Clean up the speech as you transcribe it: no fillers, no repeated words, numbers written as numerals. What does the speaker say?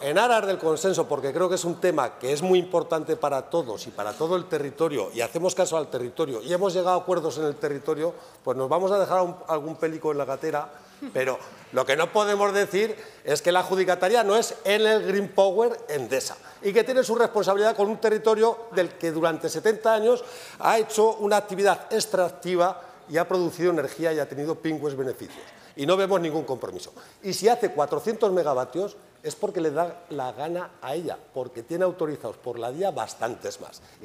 En aras del consenso, porque creo que es un tema que es muy importante para todos y para todo el territorio, y hacemos caso al territorio, y hemos llegado a acuerdos en el territorio, pues nos vamos a dejar algún pélico en la gatera, pero lo que no podemos decir es que la adjudicataria no es Enel Green Power Endesa, y que tiene su responsabilidad con un territorio del que durante 70 años ha hecho una actividad extractiva y ha producido energía y ha tenido pingües beneficios. Y no vemos ningún compromiso. Y si hace 400 megavatios es porque le da la gana a ella, porque tiene autorizados por la DIA bastantes más.